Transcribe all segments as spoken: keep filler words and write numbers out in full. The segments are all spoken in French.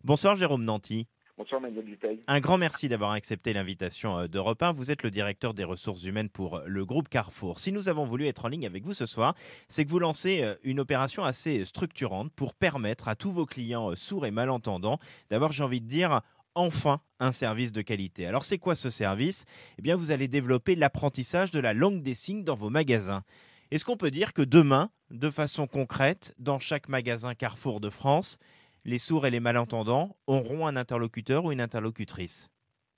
Bonsoir Jérôme Nanty. Bonsoir Manuel Duteil. Un grand merci d'avoir accepté l'invitation d'Europe un. Vous êtes le directeur des ressources humaines pour le groupe Carrefour. Si nous avons voulu être en ligne avec vous ce soir, c'est que vous lancez une opération assez structurante pour permettre à tous vos clients sourds et malentendants d'avoir, j'ai envie de dire, enfin un service de qualité. Alors c'est quoi ce service ? Eh bien vous allez développer l'apprentissage de la langue des signes dans vos magasins. Est-ce qu'on peut dire que demain, de façon concrète, dans chaque magasin Carrefour de France, les sourds et les malentendants auront un interlocuteur ou une interlocutrice ?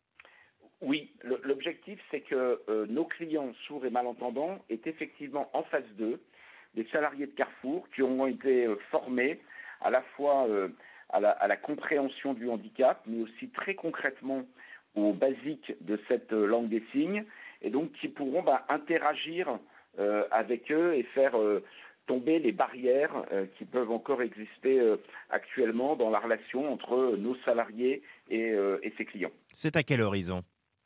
Oui, le, l'objectif, c'est que euh, nos clients sourds et malentendants aient effectivement en face d'eux des salariés de Carrefour qui auront été euh, formés à la fois euh, à, la, à la compréhension du handicap, mais aussi très concrètement aux basiques de cette euh, langue des signes, et donc qui pourront bah, interagir euh, avec eux et faire euh, tomber les barrières euh, qui peuvent encore exister euh, actuellement dans la relation entre nos salariés et, euh, et ses clients. C'est à quel horizon ?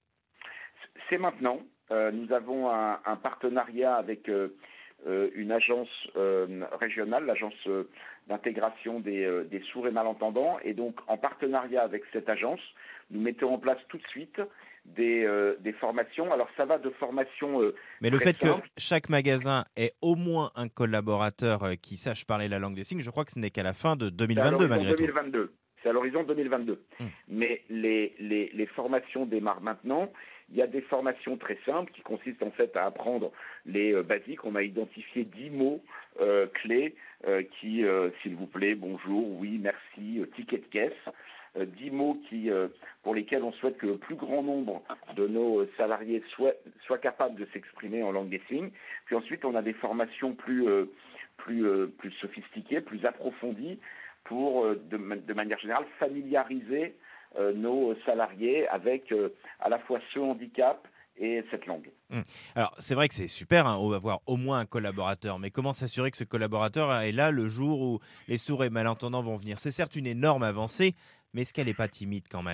C'est maintenant. Euh, nous avons un, un partenariat avec euh, euh, une agence euh, régionale, l'agence euh, d'intégration des, euh, des sourds et malentendants. Et donc, en partenariat avec cette agence, nous mettons en place tout de suite des, euh, des formations. Alors, ça va de formations euh, Mais le fait simple. que chaque magasin ait au moins un collaborateur qui sache parler la langue des signes, je crois que ce n'est qu'à la fin de deux mille vingt-deux malgré deux mille vingt-deux. tout. C'est à l'horizon deux mille vingt-deux. Mmh. Mais les, les, les formations démarrent maintenant. Il y a des formations très simples qui consistent en fait à apprendre les euh, basiques. On a identifié dix mots euh, clés euh, qui, euh, s'il vous plaît, bonjour, oui, merci, euh, ticket de caisse. Euh, dix mots qui, euh, pour lesquels on souhaite que le plus grand nombre de nos salariés soient, soient capables de s'exprimer en langue des signes. Puis ensuite, on a des formations plus, euh, plus, euh, plus sophistiquées, plus approfondies pour, euh, de, de manière générale, familiariser euh, nos salariés avec euh, à la fois ce handicap et cette langue. Mmh. Alors, c'est vrai que c'est super, hein, avoir au moins un collaborateur, mais comment s'assurer que ce collaborateur est là le jour où les sourds et malentendants vont venir ? C'est certes une énorme avancée, mais est-ce qu'elle n'est pas timide quand même ?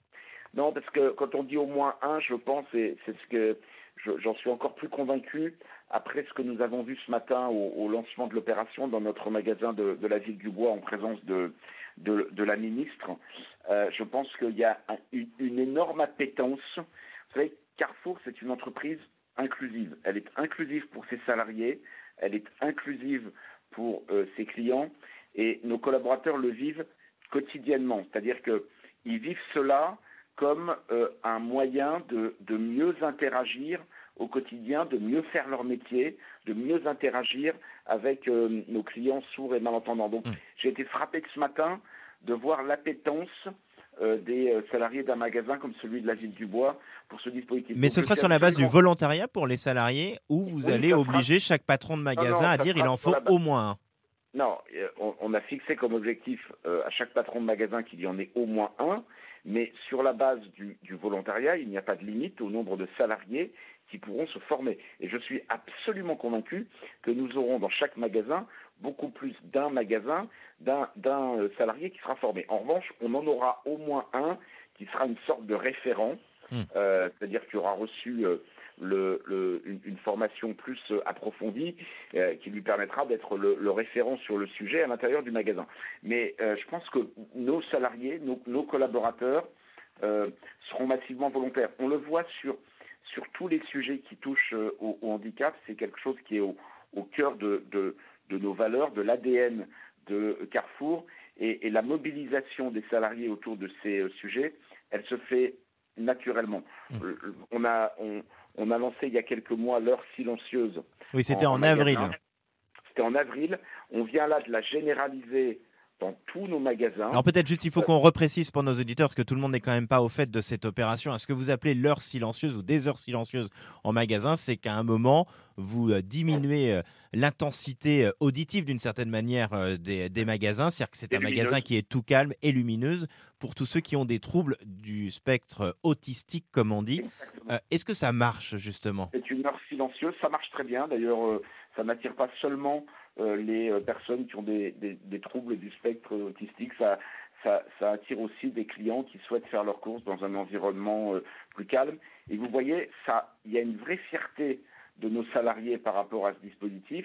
Non, parce que quand on dit au moins un, je pense, et c'est ce que je, j'en suis encore plus convaincu après ce que nous avons vu ce matin au, au lancement de l'opération dans notre magasin de, de la Ville du Bois en présence de, de, de la ministre. Euh, je pense qu'il y a un, une, une énorme appétence. Vous savez, Carrefour, c'est une entreprise inclusive. Elle est inclusive pour ses salariés, elle est inclusive pour euh, ses clients, et nos collaborateurs le vivent quotidiennement. C'est-à-dire qu'ils vivent cela comme euh, un moyen de, de mieux interagir au quotidien, de mieux faire leur métier, de mieux interagir avec euh, nos clients sourds et malentendants. Donc, mmh. j'ai été frappé ce matin de voir l'appétence euh, des euh, salariés d'un magasin comme celui de la Ville du Bois pour ce dispositif. Mais Donc, ce sera sur la base du volontariat pour les salariés ou vous oui, allez obliger sera... chaque patron de magasin non, non, à dire il en faut base... au moins un ? Non, on, on a fixé comme objectif euh, à chaque patron de magasin qu'il y en ait au moins un, mais sur la base du, du volontariat, il n'y a pas de limite au nombre de salariés qui pourront se former. Et je suis absolument convaincu que nous aurons dans chaque magasin beaucoup plus d'un magasin, d'un, d'un salarié qui sera formé. En revanche, on en aura au moins un qui sera une sorte de référent, mmh. euh, c'est-à-dire qui aura reçu euh, le, le, une, une formation plus euh, approfondie euh, qui lui permettra d'être le, le référent sur le sujet à l'intérieur du magasin. Mais euh, je pense que nos salariés, nos, nos collaborateurs euh, seront massivement volontaires. On le voit sur sur tous les sujets qui touchent euh, au, au handicap, c'est quelque chose qui est au, au cœur de, de, de nos valeurs, de l'A D N de Carrefour, et, et la mobilisation des salariés autour de ces euh, sujets, elle se fait naturellement. Mmh. On a, on, on a lancé il y a quelques mois l'heure silencieuse. Oui, c'était en, en avril. C'était en avril. On vient là de la généraliser dans tous nos magasins. Alors peut-être juste, il faut qu'on reprécise pour nos auditeurs, parce que tout le monde n'est quand même pas au fait de cette opération. Ce que vous appelez l'heure silencieuse ou des heures silencieuses en magasin, c'est qu'à un moment, vous diminuez l'intensité auditive d'une certaine manière des, des magasins. C'est-à-dire que c'est et un lumineuse. Magasin qui est tout calme et lumineuse pour tous ceux qui ont des troubles du spectre autistique, comme on dit. Euh, est-ce que ça marche, justement ? C'est une heure silencieuse, ça marche très bien. D'ailleurs, euh, ça n'attire pas seulement euh, les euh, personnes qui ont des, des, des troubles du spectre autistique, ça, ça, ça attire aussi des clients qui souhaitent faire leurs courses dans un environnement euh, plus calme. Et vous voyez, ça, il y a une vraie fierté de nos salariés par rapport à ce dispositif.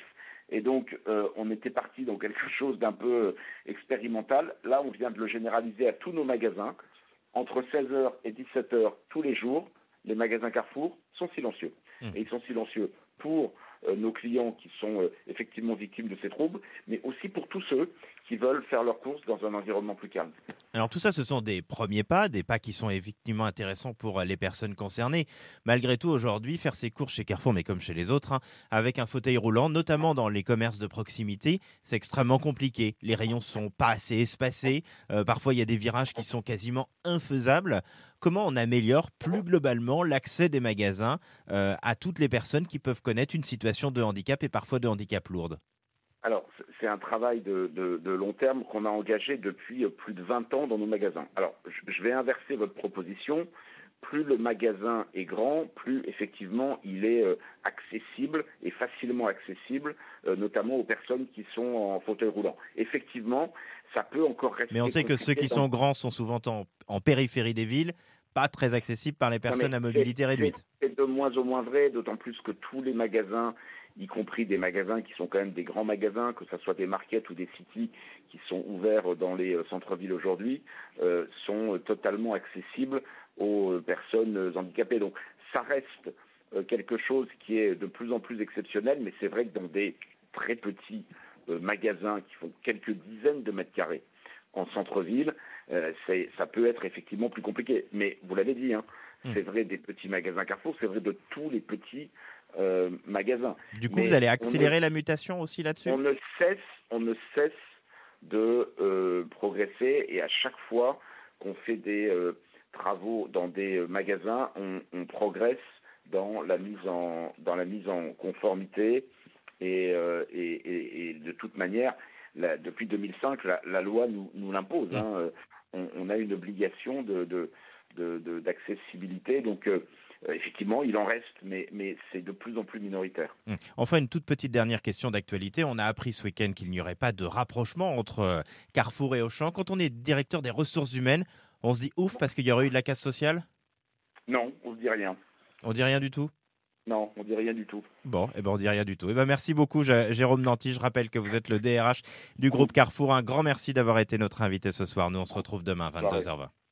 Et donc, euh, on était parti dans quelque chose d'un peu euh, expérimental. Là, on vient de le généraliser à tous nos magasins. Entre seize heures et dix-sept heures tous les jours, les magasins Carrefour sont silencieux. Mmh. Et ils sont silencieux pour euh, nos clients qui sont euh, effectivement victimes de ces troubles, mais aussi pour tous ceux qui veulent faire leurs courses dans un environnement plus calme. Alors tout ça, ce sont des premiers pas, des pas qui sont effectivement intéressants pour les personnes concernées. Malgré tout, aujourd'hui, faire ses courses chez Carrefour, mais comme chez les autres, hein, avec un fauteuil roulant, notamment dans les commerces de proximité, c'est extrêmement compliqué. Les rayons sont pas assez espacés. Euh, parfois, il y a des virages qui sont quasiment infaisables. Comment on améliore plus globalement l'accès des magasins euh, à toutes les personnes qui peuvent connaître une situation de handicap et parfois de handicap lourde? Alors, c'est un travail de, de, de long terme qu'on a engagé depuis plus de vingt ans dans nos magasins. Alors, je vais inverser votre proposition. Plus le magasin est grand, plus effectivement il est euh, accessible et facilement accessible, euh, notamment aux personnes qui sont en fauteuil roulant. Effectivement, ça peut encore rester. Mais on sait que ceux qui dans... sont grands sont souvent en, en périphérie des villes, pas très accessibles par les personnes non, à mobilité c'est, réduite. C'est de moins en moins vrai, d'autant plus que tous les magasins, y compris des magasins qui sont quand même des grands magasins, que ce soit des markets ou des cities qui sont ouverts dans les centres-villes aujourd'hui, euh, sont totalement accessibles aux personnes handicapées. Donc ça reste euh, quelque chose qui est de plus en plus exceptionnel, mais c'est vrai que dans des très petits euh, magasins qui font quelques dizaines de mètres carrés en centre-ville, euh, c'est, ça peut être effectivement plus compliqué. Mais vous l'avez dit, hein, mmh. c'est vrai des petits magasins Carrefour, c'est vrai de tous les petits euh, magasins. Du coup, Mais vous allez accélérer ne, la mutation aussi là-dessus ? On ne cesse, on ne cesse de euh, progresser, et à chaque fois qu'on fait des euh, travaux dans des magasins, on, on progresse dans la mise en, dans la mise en conformité, et, euh, et, et, et de toute manière, la, depuis deux mille cinq, la, la loi nous, nous l'impose. Mmh. Hein. On, on a une obligation de, de, de, de, d'accessibilité, donc euh, effectivement, il en reste, mais, mais c'est de plus en plus minoritaire. Mmh. Enfin, une toute petite dernière question d'actualité. On a appris ce week-end qu'il n'y aurait pas de rapprochement entre Carrefour et Auchan. Quand on est directeur des ressources humaines, on se dit ouf parce qu'il y aurait eu de la casse sociale ? Non, on ne dit rien. On dit rien du tout ? Non, on ne dit rien du tout. Bon, eh ben on dit rien du tout. Eh ben merci beaucoup, Jérôme Nanty. Je rappelle que vous êtes le D R H du groupe Carrefour. Un grand merci d'avoir été notre invité ce soir. Nous, on se retrouve demain, vingt-deux heures vingt.